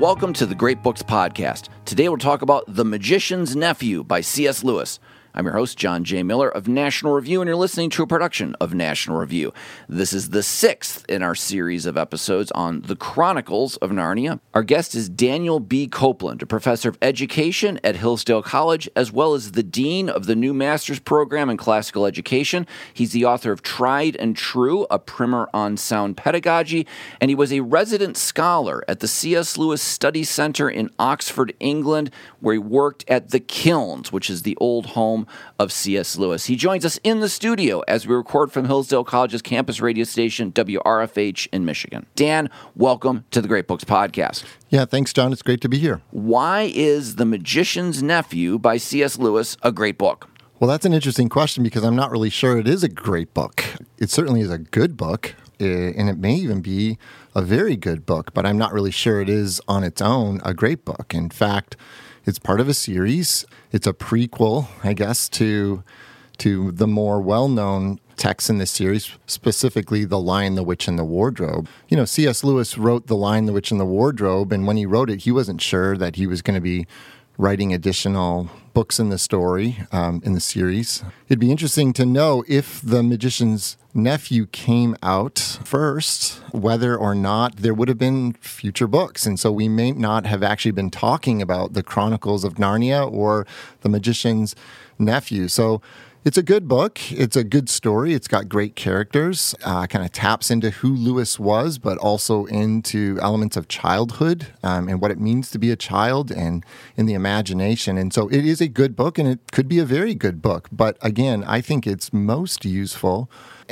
welcome to the Great Books Podcast. Today we'll talk about The Magician's Nephew by C.S. Lewis. I'm your host, John J. Miller of National Review, and you're listening to a production of National Review. This is the sixth in our series of episodes on the Chronicles of Narnia. Our guest is Daniel B. Copeland, a professor of education at Hillsdale College, as well as the dean of the new master's program in classical education. He's the author of Tried and True, a primer on sound pedagogy, and he was a resident scholar at the C.S. Lewis Study Center in Oxford, England, where he worked at the Kilns, which is the old home of C.S. Lewis. He joins us in the studio as we record from Hillsdale College's campus radio station, WRFH in Michigan. Dan, welcome to the Great Books Podcast. Yeah, thanks, John. It's great to be here. Why is The Magician's Nephew by C.S. Lewis a great book? Well, that's an interesting question because I'm not really sure it is a great book. It certainly is a good book, and it may even be a very good book, but I'm not really sure it is on its own a great book. In fact, it's part of a series. It's a prequel, I guess, to the more well-known texts in this series, specifically The Lion, the Witch, and the Wardrobe. You know, C.S. Lewis wrote The Lion, the Witch, and the Wardrobe, and when he wrote it, he wasn't sure that he was going to be writing additional books in the story, in the series. It'd be interesting to know if The Magician's Nephew came out first, whether or not there would have been future books. And so we may not have actually been talking about the Chronicles of Narnia or The Magician's Nephew. So it's a good book. It's a good story. It's got great characters. Kind of taps into who Lewis was, but also into elements of childhood and what it means to be a child and in the imagination. And so it is a good book, and it could be a very good book. But again, I think it's most useful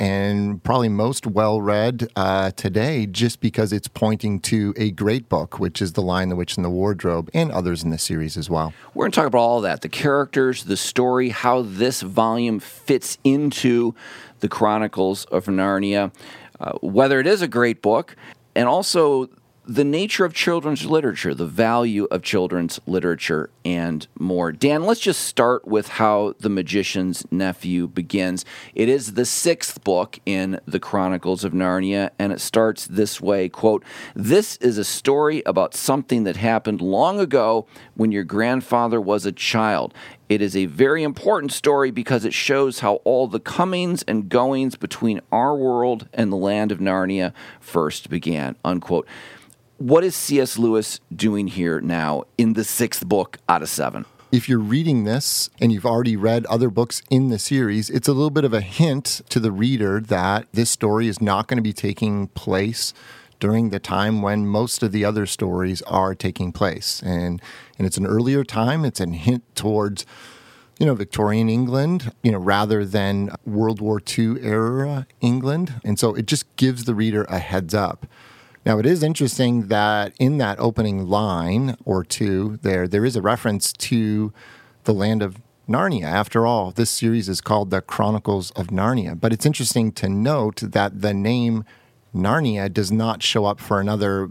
and probably most well-read today just because it's pointing to a great book, which is The Lion, the Witch, and the Wardrobe, and others in the series as well. We're going to talk about all that, the characters, the story, how this volume fits into the Chronicles of Narnia, whether it is a great book, and also the nature of children's literature, the value of children's literature, and more. Dan, let's just start with how The Magician's Nephew begins. It is the sixth book in the Chronicles of Narnia, and it starts this way, quote, "This is a story about something that happened long ago when your grandfather was a child. It is a very important story because it shows how all the comings and goings between our world and the land of Narnia first began," unquote. What is C.S. Lewis doing here now in the sixth book out of seven? If you're reading this and you've already read other books in the series, it's a little bit of a hint to the reader that this story is not going to be taking place during the time when most of the other stories are taking place. And it's an earlier time. It's a hint towards, Victorian England, rather than World War II era England. And so it just gives the reader a heads up. Now, it is interesting that in that opening line or two there is a reference to the land of Narnia. After all, this series is called The Chronicles of Narnia. But it's interesting to note that the name Narnia does not show up for another,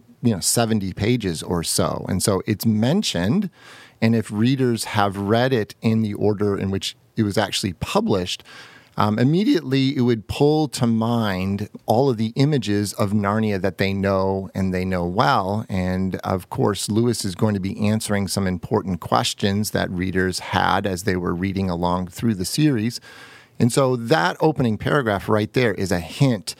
70 pages or so. And so it's mentioned, and if readers have read it in the order in which it was actually published, immediately it would pull to mind all of the images of Narnia that they know and they know well. And of course, Lewis is going to be answering some important questions that readers had as they were reading along through the series. And so that opening paragraph right there is a hint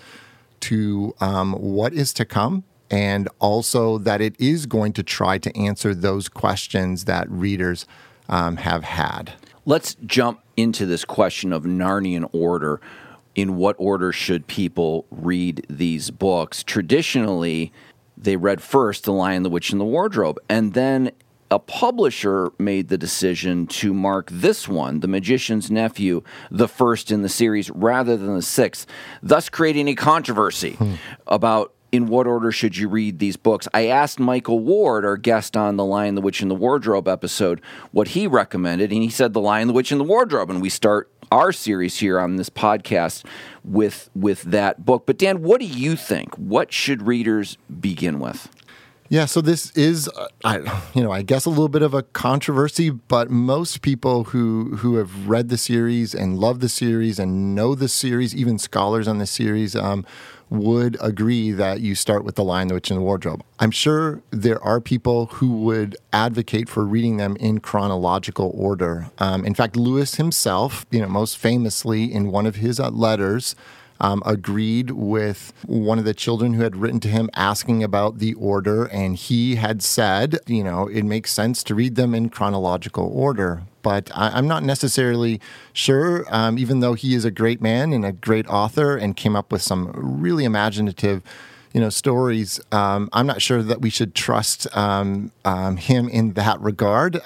to what is to come, and also that it is going to try to answer those questions that readers have had. Let's jump into this question of Narnian order. In what order should people read these books? Traditionally, they read first The Lion, the Witch, and the Wardrobe, and then a publisher made the decision to mark this one, The Magician's Nephew, the first in the series rather than the sixth, thus creating a controversy about in what order should you read these books. I asked Michael Ward, our guest on the Lion, the Witch, and the Wardrobe episode, what he recommended, and he said The Lion, the Witch, and the Wardrobe, and we start our series here on this podcast with that book. But Dan, what do you think? What should readers begin with? Yeah, so this is, I guess a little bit of a controversy, but most people who have read the series and love the series and know the series, even scholars on the series, would agree that you start with The Lion, the Witch, and the Wardrobe. I'm sure there are people who would advocate for reading them in chronological order. In fact, Lewis himself, most famously in one of his letters, agreed with one of the children who had written to him asking about the order, and he had said, it makes sense to read them in chronological order. But I'm not necessarily sure, even though he is a great man and a great author and came up with some really imaginative stories. I'm not sure that we should trust him in that regard.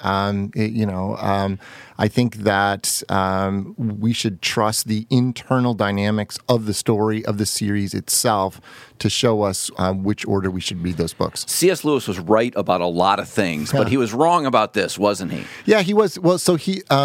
I think that we should trust the internal dynamics of the story of the series itself to show us which order we should read those books. C.S. Lewis was right about a lot of things, but he was wrong about this, wasn't he? Yeah, he was. Well, so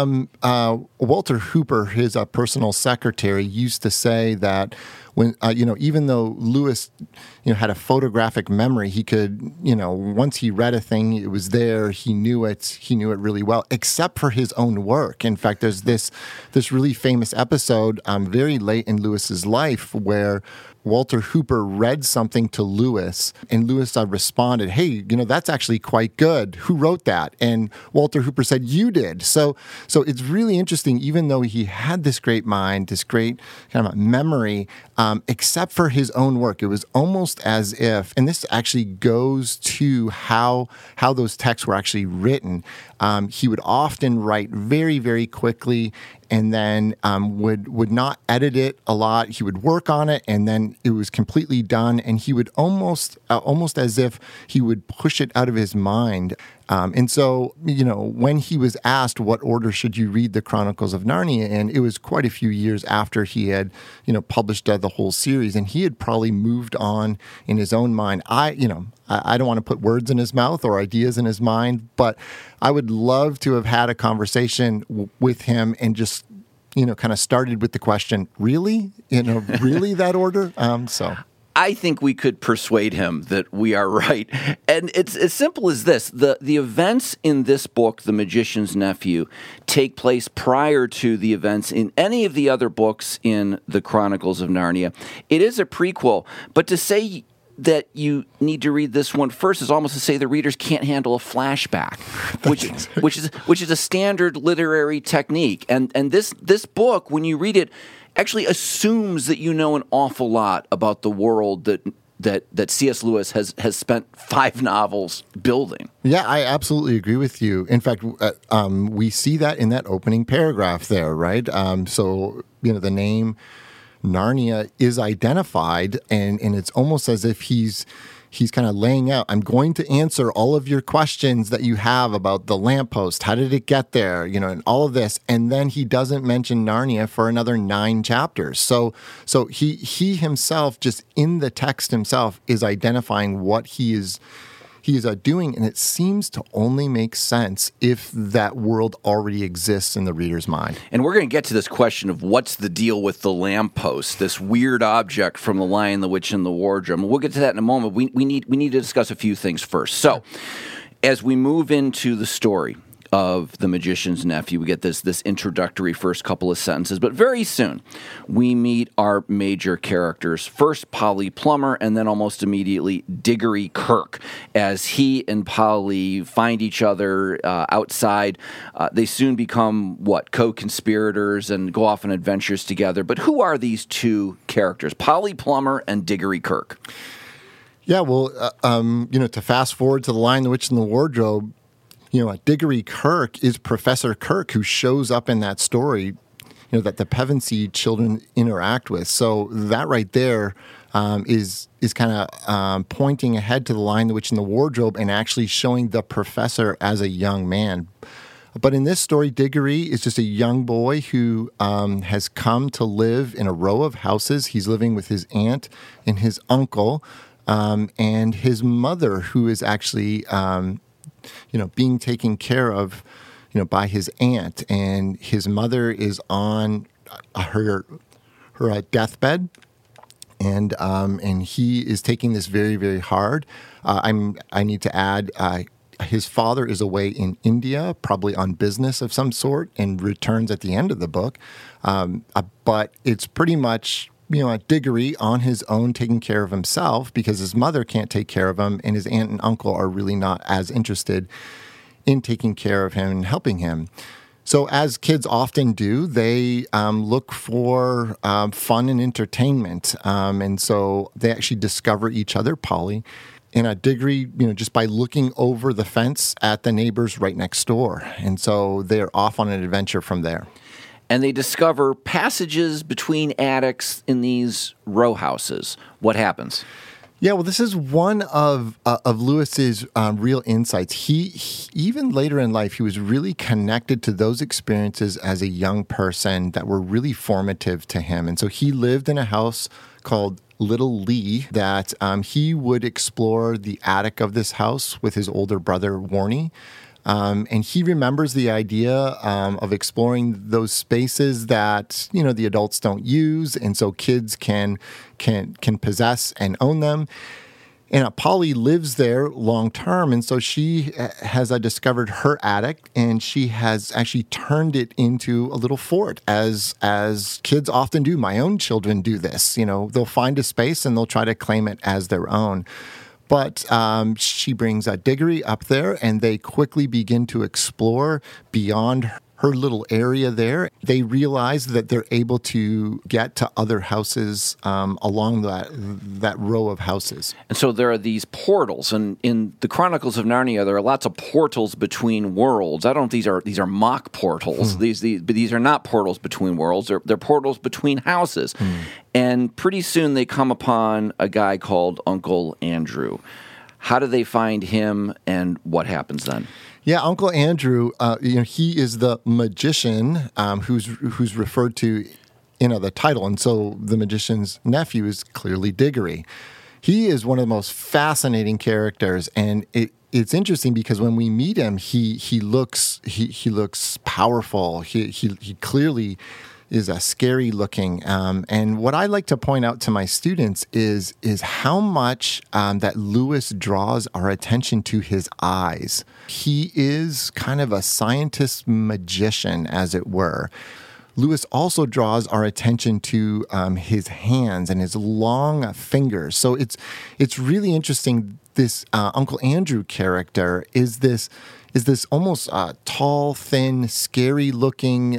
Walter Hooper, his personal secretary, used to say that when even though Lewis had a photographic memory, he could once he read a thing, it was there, he knew it really well, except for his own work. In fact, there's this really famous episode very late in Lewis's life where Walter Hooper read something to Lewis, and Lewis responded, "Hey, that's actually quite good. Who wrote that?" And Walter Hooper said, "You did." So it's really interesting. Even though he had this great mind, this great kind of memory, except for his own work, it was almost as if, and this actually goes to how those texts were actually written. He would often write very, very quickly, and then would not edit it a lot. He would work on it, and then it was completely done. And he would almost as if he would push it out of his mind. And so, when he was asked what order should you read the Chronicles of Narnia in, it was quite a few years after he had, published the whole series, and he had probably moved on in his own mind. I don't want to put words in his mouth or ideas in his mind, but I would love to have had a conversation with him and just, kind of started with the question, really? Really that order? I think we could persuade him that we are right. And it's as simple as this. The events in this book, The Magician's Nephew, take place prior to the events in any of the other books in the Chronicles of Narnia. It is a prequel, but to say that you need to read this one first is almost to say the readers can't handle a flashback, which is a standard literary technique. And this book, when you read it, actually assumes that you know an awful lot about the world that C.S. Lewis has spent 5 novels building. Yeah, I absolutely agree with you. In fact, we see that in that opening paragraph there, right? So the name Narnia is identified, and it's almost as if he's kind of laying out, I'm going to answer all of your questions that you have about the lamppost. How did it get there? And all of this. And then he doesn't mention Narnia for another 9 chapters. So he himself, just in the text himself, is identifying what he is doing, and it seems to only make sense if that world already exists in the reader's mind. And we're going to get to this question of what's the deal with the lamppost, this weird object from The Lion, the Witch, and the Wardrobe. We'll get to that in a moment. We need to discuss a few things first. So, as we move into the story of The Magician's Nephew, we get this introductory first couple of sentences, but very soon we meet our major characters. First, Polly Plummer, and then almost immediately Diggory Kirk. As he and Polly find each other outside, they soon become, co-conspirators and go off on adventures together. But who are these two characters, Polly Plummer and Diggory Kirk? Yeah, well, to fast forward to The Lion, the Witch, and the Wardrobe, Diggory Kirk is Professor Kirk, who shows up in that story, that the Pevensey children interact with. So that right there is kind of pointing ahead to The Lion, the Witch, and the Wardrobe, and actually showing the professor as a young man. But in this story, Diggory is just a young boy who has come to live in a row of houses. He's living with his aunt and his uncle and his mother, who is actually being taken care of, by his aunt, and his mother is on her deathbed, and he is taking this very, very hard. I need to add, his father is away in India, probably on business of some sort, and returns at the end of the book. But it's pretty much, Diggory on his own taking care of himself because his mother can't take care of him, and his aunt and uncle are really not as interested in taking care of him and helping him. So as kids often do, they look for fun and entertainment. And so they actually discover each other, Polly and Diggory, just by looking over the fence at the neighbors right next door. And so they're off on an adventure from there. And they discover passages between attics in these row houses. What happens? Yeah, well, this is one of Lewis's real insights. He even later in life, he was really connected to those experiences as a young person that were really formative to him. And so he lived in a house called Little Lee that he would explore the attic of this house with his older brother, Warnie. And he remembers the idea of exploring those spaces that, the adults don't use. And so kids can possess and own them. And Polly lives there long term. And so she has discovered her attic, and she has actually turned it into a little fort, as kids often do. My own children do this. They'll find a space and they'll try to claim it as their own. But she brings Diggory up there, and they quickly begin to explore beyond her little area there. They realize that they're able to get to other houses along that row of houses. And so there are these portals, and in the Chronicles of Narnia, there are lots of portals between worlds. I don't know if these are mock portals. But these are not portals between worlds. They're portals between houses. And pretty soon they come upon a guy called Uncle Andrew. How do they find him, and what happens then? Yeah, Uncle Andrew, he is the magician who's referred to in the title. And so the magician's nephew is clearly Diggory. He is one of the most fascinating characters, and it's interesting because when we meet him, he looks powerful. He clearly is a scary looking. And what I like to point out to my students is how much that Lewis draws our attention to his eyes. He is kind of a scientist magician, as it were. Lewis also draws our attention to his hands and his long fingers. So it's really interesting. This Uncle Andrew character is this almost tall, thin, scary-looking,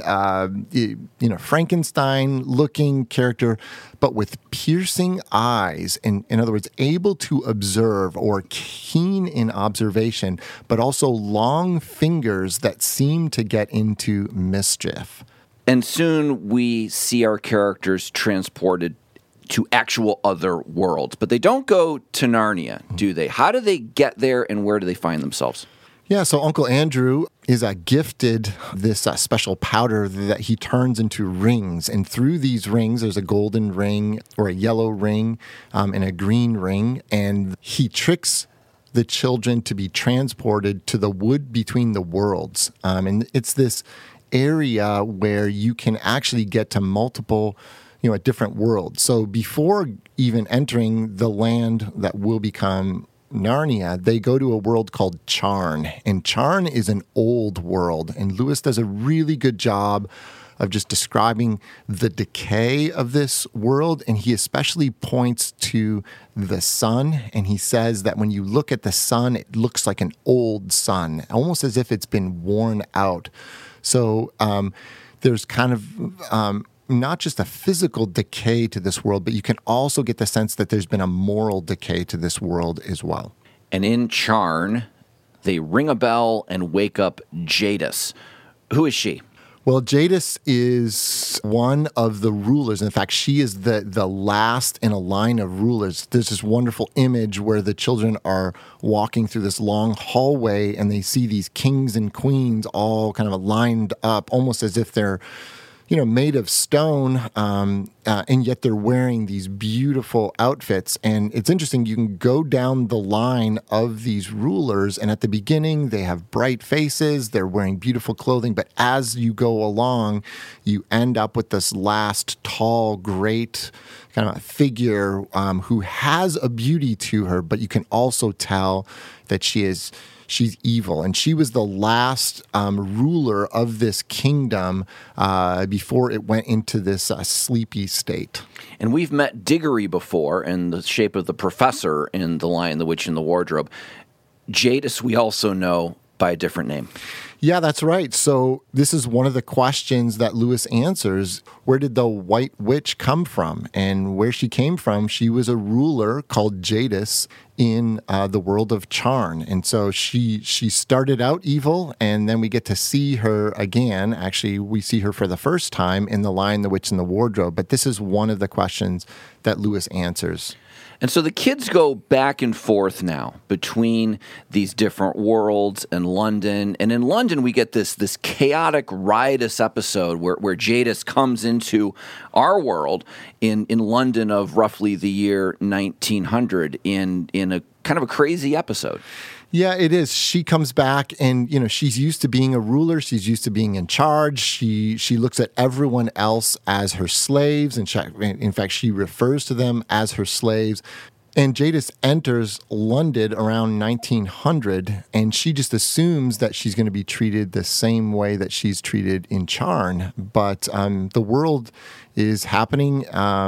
Frankenstein-looking character, but with piercing eyes. In other words, able to observe or keen in observation, but also long fingers that seem to get into mischief. And soon we see our characters transported to actual other worlds. But they don't go to Narnia, do they? How do they get there, and where do they find themselves? Yeah, so Uncle Andrew is gifted this special powder that he turns into rings. And through these rings, there's a golden ring or a yellow ring and a green ring. And he tricks the children to be transported to the wood between the worlds. And it's this area where you can actually get to multiple different worlds. So before even entering the land that will become Narnia, they go to a world called Charn. And Charn is an old world. And Lewis does a really good job of just describing the decay of this world. And he especially points to the sun. And he says that when you look at the sun, it looks like an old sun, almost as if it's been worn out. So there's kind of not just a physical decay to this world, but you can also get the sense that there's been a moral decay to this world as well. And in Charn, they ring a bell and wake up Jadis. Who is she? Well, Jadis is one of the rulers. In fact, she is the last in a line of rulers. There's this wonderful image where the children are walking through this long hallway, and they see these kings and queens all kind of lined up, almost as if they're made of stone, and yet they're wearing these beautiful outfits. And it's interesting, you can go down the line of these rulers, and at the beginning, they have bright faces, they're wearing beautiful clothing, but as you go along, you end up with this last tall, great kind of a figure who has a beauty to her, but you can also tell that she's evil. And she was the last ruler of this kingdom before it went into this sleepy state. And we've met Diggory before in the shape of the professor in The Lion, the Witch, and the Wardrobe. Jadis we also know by a different name. Yeah, that's right. So this is one of the questions that Lewis answers. Where did the White Witch come from? And where she came from, she was a ruler called Jadis in the world of Charn. And so she started out evil, and then we get to see her again. Actually, we see her for the first time in The Lion, the Witch, and the Wardrobe. But this is one of the questions that Lewis answers. And so the kids go back and forth now between these different worlds and London. And in London, we get this chaotic, riotous episode where Jadis comes into our world in London of roughly the year 1900 in a kind of a crazy episode. Yeah, it is. She comes back and, she's used to being a ruler. She's used to being in charge. She looks at everyone else as her slaves. And in fact, she refers to them as her slaves. And Jadis enters London around 1900, and she just assumes that she's going to be treated the same way that she's treated in Charn. But the world is happening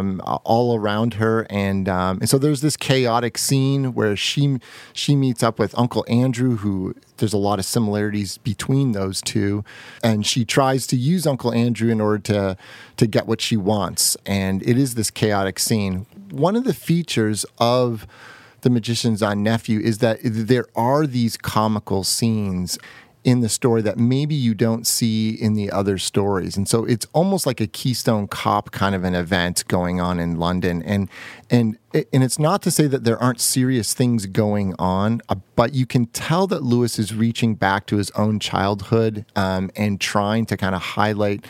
all around her, and so there's this chaotic scene where she meets up with Uncle Andrew, who there's a lot of similarities between those two, and she tries to use Uncle Andrew in order to get what she wants, and it is this chaotic scene. One of the features of The Magician's Nephew is that there are these comical scenes in the story that maybe you don't see in the other stories. And so it's almost like a Keystone Cop kind of an event going on in London. And it's not to say that there aren't serious things going on, but you can tell that Lewis is reaching back to his own childhood and trying to kind of highlight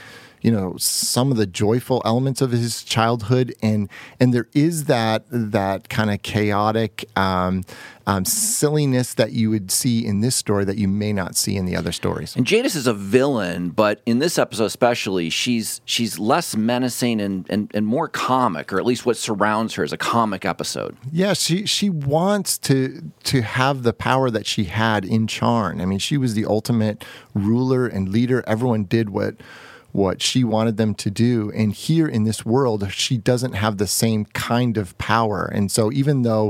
some of the joyful elements of his childhood, and there is that kind of chaotic silliness that you would see in this story that you may not see in the other stories. And Jadis is a villain, but in this episode especially, she's less menacing and more comic, or at least what surrounds her is a comic episode. Yeah, she wants to have the power that she had in Charn. I mean, she was the ultimate ruler and leader. Everyone did what she wanted them to do. And here in this world, she doesn't have the same kind of power. And so even though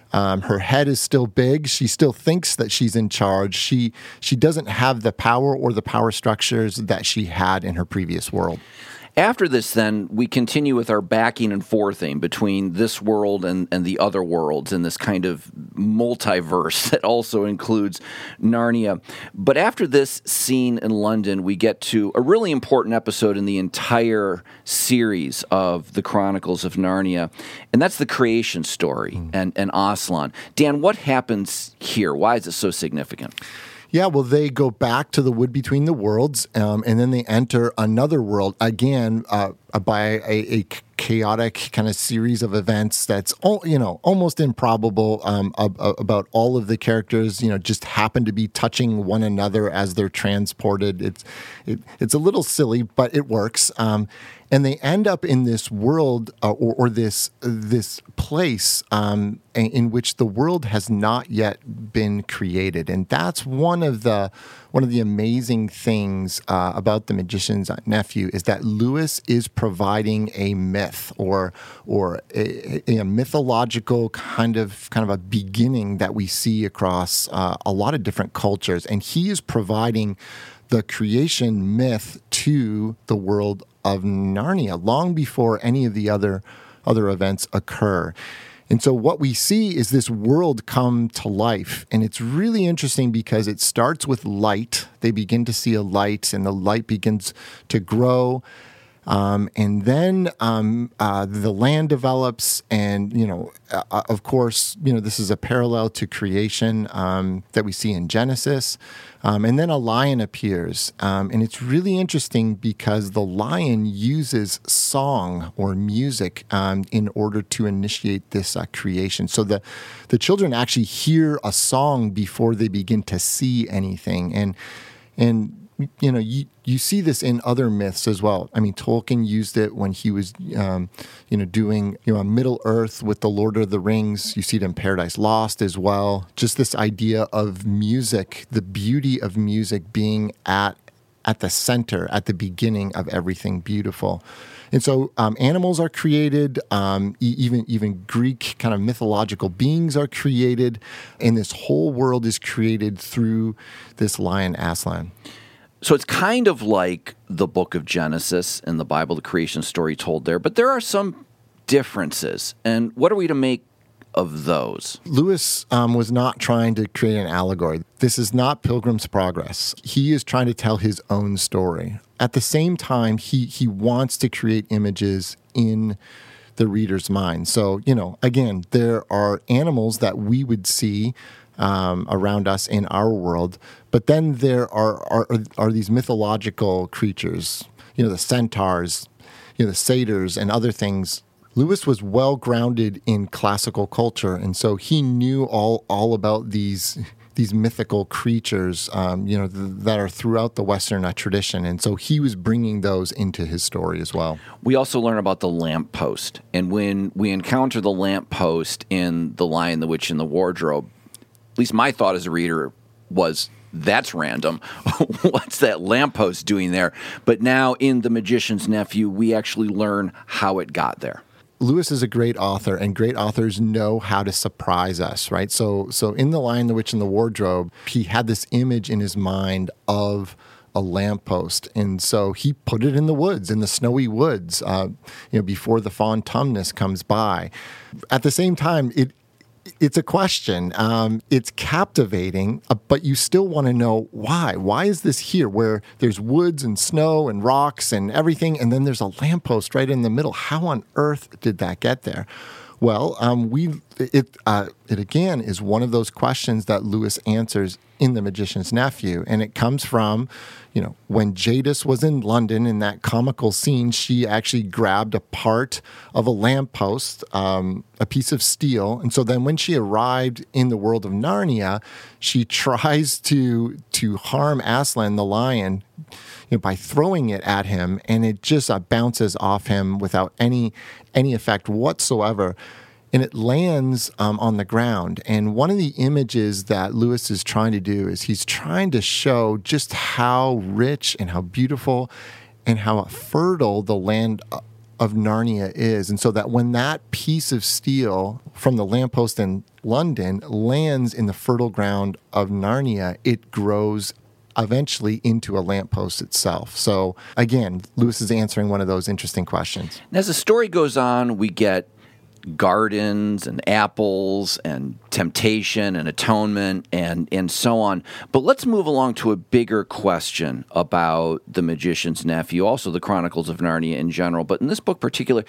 her head is still big, she still thinks that she's in charge. She doesn't have the power or the power structures that she had in her previous world. After this, then, we continue with our backing and forthing between this world and the other worlds in this kind of multiverse that also includes Narnia. But after this scene in London, we get to a really important episode in the entire series of the Chronicles of Narnia, and that's the creation story and Aslan. Dan, what happens here? Why is it so significant? Yeah, well, they go back to the wood between the worlds, and then they enter another world again by a chaotic kind of series of events that's almost improbable. About all of the characters, just happen to be touching one another as they're transported. It's a little silly, but it works. And they end up in this world or this place in which the world has not yet been created, and that's one of the amazing things about The Magician's Nephew is that Lewis is providing a myth or a mythological kind of a beginning that we see across a lot of different cultures, and he is providing the creation myth to the world of Narnia long before any of the other events occur. And so what we see is this world come to life. And it's really interesting because it starts with light. They begin to see a light, and the light begins to grow. And then the land develops, and, of course, this is a parallel to creation that we see in Genesis. And then a lion appears. And it's really interesting because the lion uses song or music in order to initiate this creation. So the children actually hear a song before they begin to see anything. And you see this in other myths as well. I mean, Tolkien used it when he was, doing, Middle Earth with the Lord of the Rings. You see it in Paradise Lost as well. Just this idea of music, the beauty of music being at the center, at the beginning of everything beautiful. And so animals are created, even Greek kind of mythological beings are created, and this whole world is created through this lion Aslan. So it's kind of like the book of Genesis in the Bible, the creation story told there, but there are some differences. And what are we to make of those? Lewis was not trying to create an allegory. This is not Pilgrim's Progress. He is trying to tell his own story. At the same time, he wants to create images in the reader's mind. So, again, there are animals that we would see around us in our world, but then there are these mythological creatures, the centaurs, the satyrs, and other things. Lewis was well grounded in classical culture, and so he knew all about these mythical creatures, that are throughout the Western tradition, and so he was bringing those into his story as well. We also learn about the lamppost, and when we encounter the lamppost in The Lion, the Witch, and the Wardrobe, at least my thought as a reader was, that's random. What's that lamppost doing there? But now in The Magician's Nephew, we actually learn how it got there. Lewis is a great author, and great authors know how to surprise us, right? So in The Lion, the Witch, and the Wardrobe, he had this image in his mind of a lamppost, and so he put it in the woods, in the snowy woods, before the fawn Tumnus comes by. At the same time, it's a question. It's captivating, but you still want to know why. Why is this here where there's woods and snow and rocks and everything, and then there's a lamppost right in the middle? How on earth did that get there? Well, it again is one of those questions that Lewis answers in The Magician's Nephew, and it comes from, when Jadis was in London in that comical scene, she actually grabbed a part of a lamppost, a piece of steel, and so then when she arrived in the world of Narnia, she tries to harm Aslan the lion, by throwing it at him, and it just bounces off him without any effect whatsoever. And it lands on the ground. And one of the images that Lewis is trying to do is he's trying to show just how rich and how beautiful and how fertile the land of Narnia is. And so that when that piece of steel from the lamppost in London lands in the fertile ground of Narnia, it grows eventually into a lamppost itself. So again, Lewis is answering one of those interesting questions. And as the story goes on, we get gardens and apples and temptation and atonement and so on. But let's move along to a bigger question about The Magician's Nephew, also the Chronicles of Narnia in general. But in this book particular,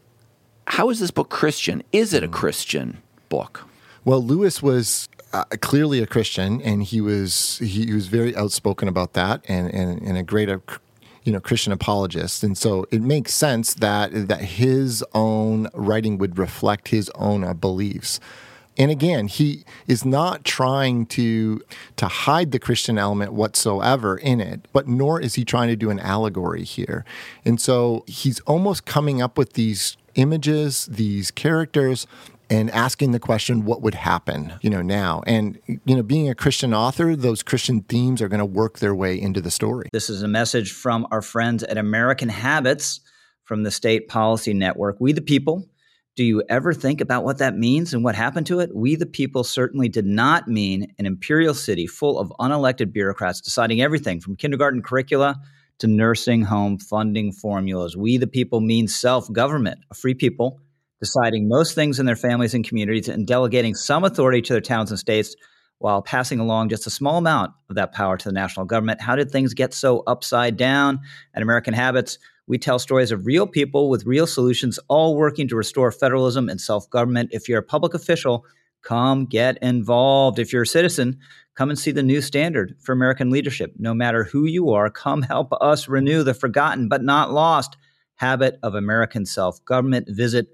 how is this book Christian? Is it a Christian book? Well, Lewis was clearly a Christian, and he was very outspoken about that, and a great Christian apologist. And so it makes sense that his own writing would reflect his own beliefs. And again, he is not trying to hide the Christian element whatsoever in it, but nor is he trying to do an allegory here. And so he's almost coming up with these images, these characters, and asking the question, what would happen, now? And, being a Christian author, those Christian themes are going to work their way into the story. This is a message from our friends at American Habits from the State Policy Network. We the people, do you ever think about what that means and what happened to it? We the people certainly did not mean an imperial city full of unelected bureaucrats deciding everything from kindergarten curricula to nursing home funding formulas. We the people means self-government, a free people deciding most things in their families and communities and delegating some authority to their towns and states while passing along just a small amount of that power to the national government. How did things get so upside down? At American Habits, We tell stories of real people with real solutions, all working to restore federalism and self-government. If you're a public official, come get involved. If you're a citizen, come and see the new standard for American leadership. No matter who you are, come help us renew the forgotten but not lost habit of American self-government. Visit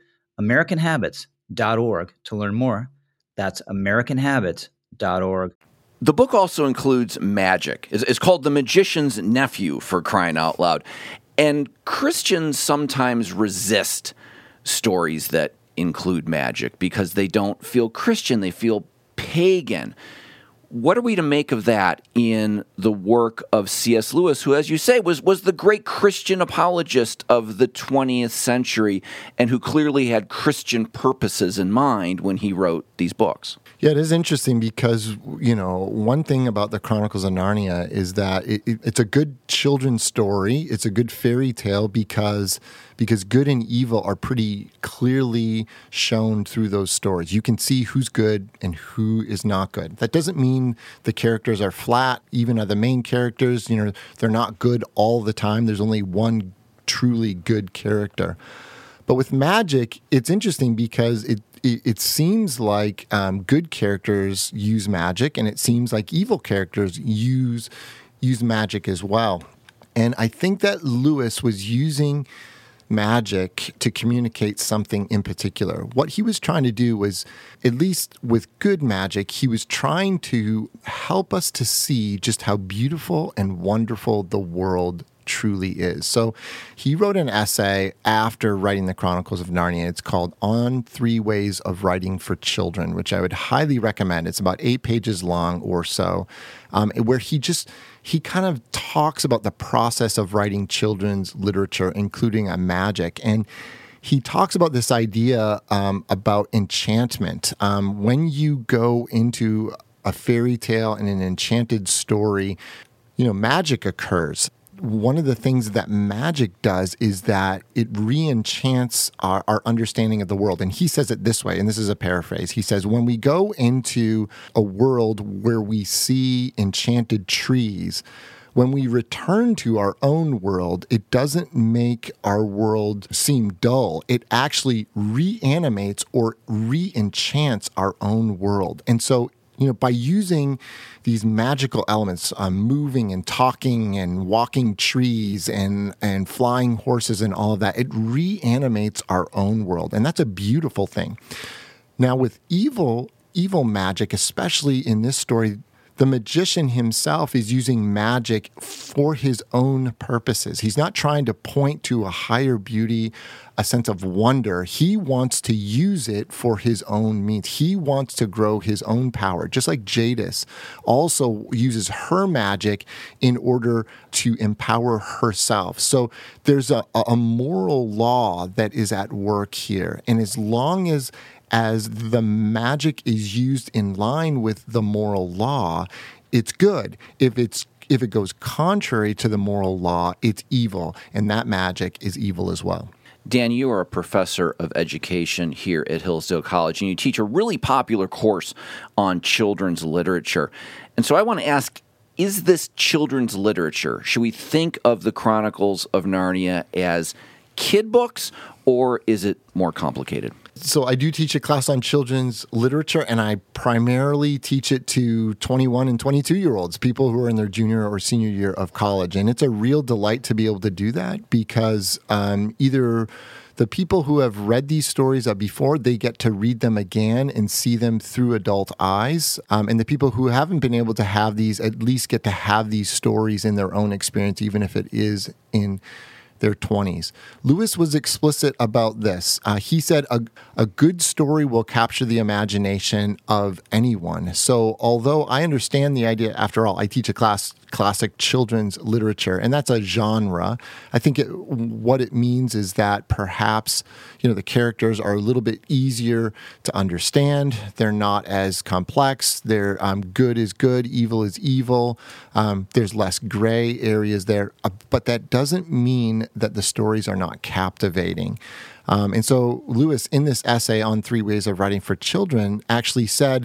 AmericanHabits.org to learn more. That's AmericanHabits.org. The book also includes magic. It's called The Magician's Nephew, for crying out loud. And Christians sometimes resist stories that include magic because they don't feel Christian, they feel pagan. What are we to make of that in the work of C.S. Lewis, who, as you say, was the great Christian apologist of the 20th century and who clearly had Christian purposes in mind when he wrote these books? Yeah, it is interesting because, one thing about the Chronicles of Narnia is that it's a good children's story. It's a good fairy tale because good and evil are pretty clearly shown through those stories. You can see who's good and who is not good. That doesn't mean the characters are flat. Even the main characters, they're not good all the time. There's only one truly good character. But with magic, it's interesting because it seems like good characters use magic, and it seems like evil characters use magic as well. And I think that Lewis was using magic to communicate something in particular. What he was trying to do was, at least with good magic, he was trying to help us to see just how beautiful and wonderful the world truly is. So he wrote an essay after writing the Chronicles of Narnia. It's called On 3 Ways of Writing for Children, which I would highly recommend. It's about 8 pages long or so, where he kind of talks about the process of writing children's literature, including magic. And he talks about this idea about enchantment. When you go into a fairy tale and an enchanted story, magic occurs. One of the things that magic does is that it re-enchants our understanding of the world. And he says it this way, and this is a paraphrase. He says, when we go into a world where we see enchanted trees, when we return to our own world, it doesn't make our world seem dull. It actually reanimates or re-enchants our own world. And so by using these magical elements, moving and talking and walking trees and flying horses and all of that, it reanimates our own world. And that's a beautiful thing. Now, with evil magic, especially in this story, the magician himself is using magic for his own purposes. He's not trying to point to a higher beauty, a sense of wonder. He wants to use it for his own means. He wants to grow his own power, just like Jadis also uses her magic in order to empower herself. So there's a moral law that is at work here. And as long as the magic is used in line with the moral law, it's good. If it goes contrary to the moral law, it's evil, and that magic is evil as well. Dan, you are a professor of education here at Hillsdale College, and you teach a really popular course on children's literature. And so I want to ask, is this children's literature? Should we think of the Chronicles of Narnia as kid books, or is it more complicated? So I do teach a class on children's literature, and I primarily teach it to 21 and 22-year-olds, people who are in their junior or senior year of college. And it's a real delight to be able to do that because either the people who have read these stories before, they get to read them again and see them through adult eyes. And the people who haven't been able to have these at least get to have these stories in their own experience, even if it is in their 20s. Lewis was explicit about this. He said, a good story will capture the imagination of anyone. So although I understand the idea, after all, I teach a class, classic children's literature, and that's a genre. I think what it means is that perhaps, the characters are a little bit easier to understand. They're not as complex. They're good is good, evil is evil. There's less gray areas there, but that doesn't mean that the stories are not captivating. And so Lewis, in this essay on 3 Ways of Writing for Children, actually said,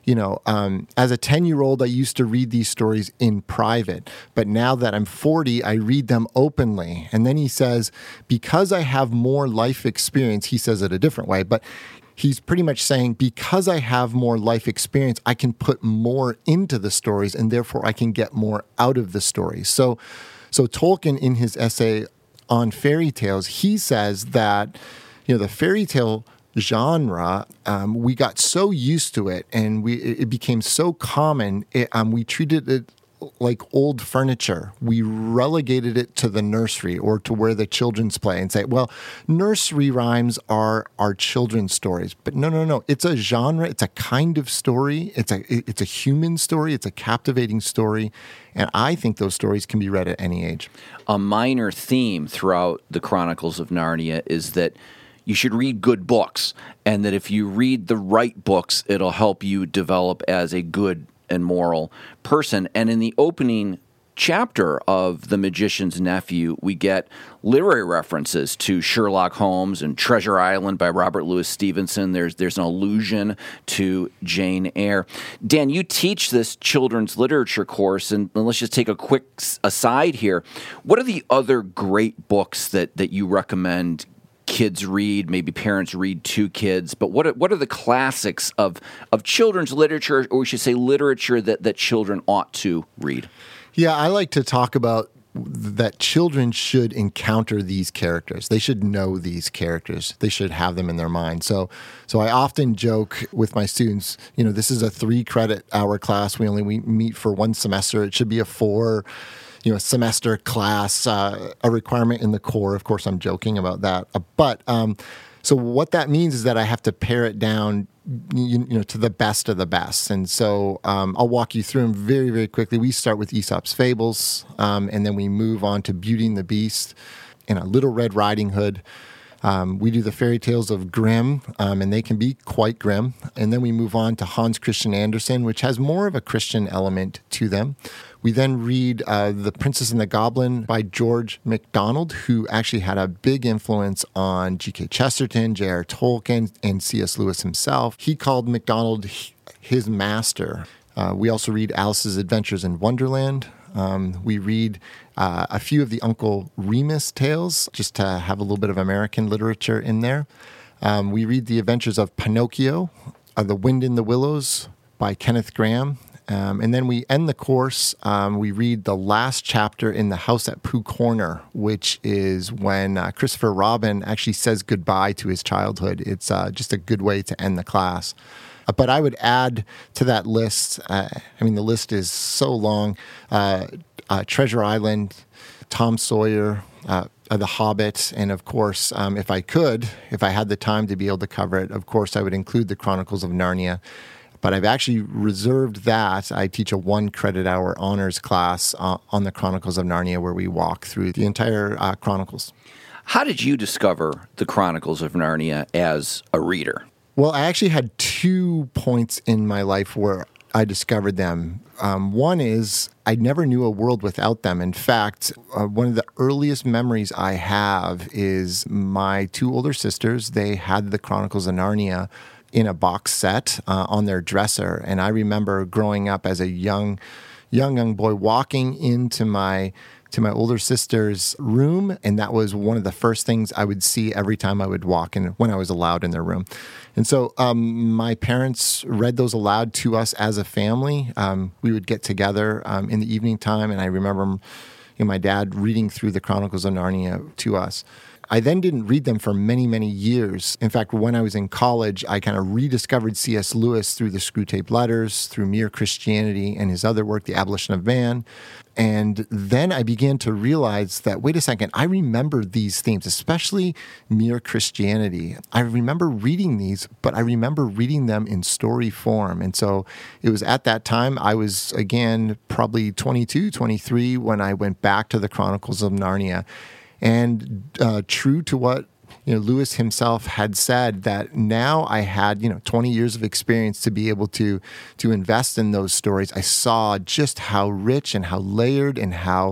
as a 10-year-old, I used to read these stories in private, but now that I'm 40, I read them openly. And then he says, because I have more life experience, he says it a different way, but he's pretty much saying, because I have more life experience, I can put more into the stories, and therefore I can get more out of the stories. So Tolkien, in his essay on fairy tales, he says that, the fairy tale genre, we got so used to it, and it became so common. We treated it like old furniture. We relegated it to the nursery or to where the children's play and say, well, nursery rhymes are our children's stories. But no. It's a genre. It's a kind of story. It's a human story. It's a captivating story. And I think those stories can be read at any age. A minor theme throughout the Chronicles of Narnia is that you should read good books, and that if you read the right books, it'll help you develop as a good and moral person. And in the opening chapter of The Magician's Nephew, we get literary references to Sherlock Holmes and Treasure Island by Robert Louis Stevenson. There's an allusion to Jane Eyre. Dan, you teach this children's literature course, and let's just take a quick aside here. What are the other great books that you recommend kids read, maybe parents read to kids, but what are the classics of children's literature, or we should say literature that children ought to read? Yeah, I like to talk about that children should encounter these characters. They should know these characters. They should have them in their mind. So I often joke with my students, this is a 3-credit hour class. We only meet for 1 semester. It should be a 4 semester class, a requirement in the core. Of course, I'm joking about that. But so what that means is that I have to pare it down, to the best of the best. And so I'll walk you through them very, very quickly. We start with Aesop's Fables, and then we move on to Beauty and the Beast and a Little Red Riding Hood. We do the fairy tales of Grimm, and they can be quite grim. And then we move on to Hans Christian Andersen, which has more of a Christian element to them. We then read The Princess and the Goblin by George MacDonald, who actually had a big influence on G.K. Chesterton, J.R. Tolkien, and C.S. Lewis himself. He called MacDonald his master. We also read Alice's Adventures in Wonderland. We read a few of the Uncle Remus tales, just to have a little bit of American literature in there. We read The Adventures of Pinocchio, The Wind in the Willows by Kenneth Grahame. And then we end the course. We read the last chapter in The House at Pooh Corner, which is when Christopher Robin actually says goodbye to his childhood. It's just a good way to end the class. But I would add to that list, the list is so long, Treasure Island, Tom Sawyer, The Hobbit, and of course, if I had the time to be able to cover it, of course, I would include the Chronicles of Narnia. But I've actually reserved that. I teach a 1-credit hour honors class on the Chronicles of Narnia, where we walk through the entire Chronicles. How did you discover the Chronicles of Narnia as a reader? Well, I actually had 2 points in my life where I discovered them. One is I never knew a world without them. In fact, one of the earliest memories I have is my 2 older sisters. They had the Chronicles of Narnia in a box set on their dresser. And I remember growing up as a young boy walking into my older sister's room, and that was one of the first things I would see every time I would walk in when I was allowed in their room. And so my parents read those aloud to us as a family. We would get together in the evening time, and I remember my dad reading through the Chronicles of Narnia to us. I then didn't read them for many, many years. In fact, when I was in college, I kind of rediscovered C.S. Lewis through the Screwtape Letters, through Mere Christianity, and his other work, The Abolition of Man. And then I began to realize that, wait a second, I remember these themes, especially Mere Christianity. I remember reading these, but I remember reading them in story form. And so it was at that time, I was, again, probably 22, 23, when I went back to the Chronicles of Narnia. And true to what Lewis himself had said, that now I had 20 years of experience to be able to invest in those stories. I saw just how rich and how layered and how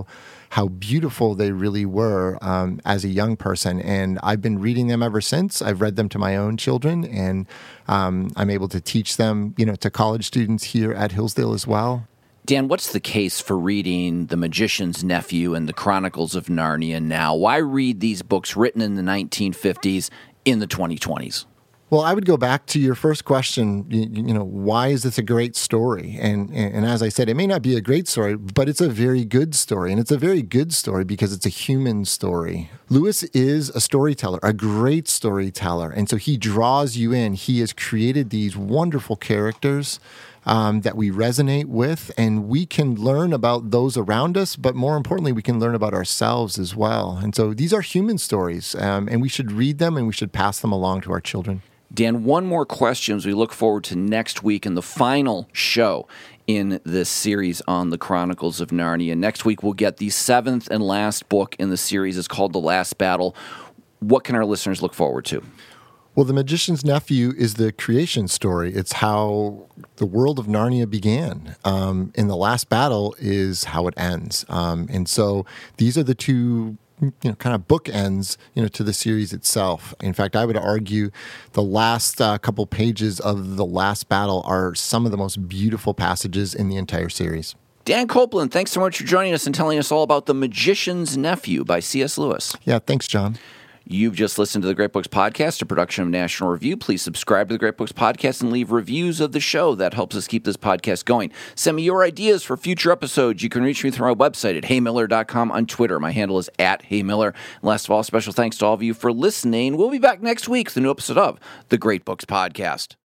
how beautiful they really were as a young person. And I've been reading them ever since. I've read them to my own children, and I'm able to teach them, to college students here at Hillsdale as well. Dan, what's the case for reading The Magician's Nephew and The Chronicles of Narnia now? Why read these books written in the 1950s in the 2020s? Well, I would go back to your first question, why is this a great story? And as I said, it may not be a great story, but it's a very good story. And it's a very good story because it's a human story. Lewis is a storyteller, a great storyteller. And so he draws you in. He has created these wonderful characters that we resonate with, and we can learn about those around us, but more importantly, we can learn about ourselves as well. And so these are human stories, and we should read them and we should pass them along to our children. Dan, one more question as we look forward to next week and the final show in this series on the Chronicles of Narnia. Next week, we'll get the 7th and last book in the series. It's called The Last Battle. What can our listeners look forward to? Well, The Magician's Nephew is the creation story. It's how the world of Narnia began. And The Last Battle is how it ends. And so these are the two kind of bookends, to the series itself. In fact, I would argue the last couple pages of The Last Battle are some of the most beautiful passages in the entire series. Dan Copeland, thanks so much for joining us and telling us all about The Magician's Nephew by C.S. Lewis. Yeah, thanks, John. You've just listened to the Great Books Podcast, a production of National Review. Please subscribe to the Great Books Podcast and leave reviews of the show. That helps us keep this podcast going. Send me your ideas for future episodes. You can reach me through my website at heymiller.com, on Twitter. My handle is @heymiller. And last of all, special thanks to all of you for listening. We'll be back next week with a new episode of the Great Books Podcast.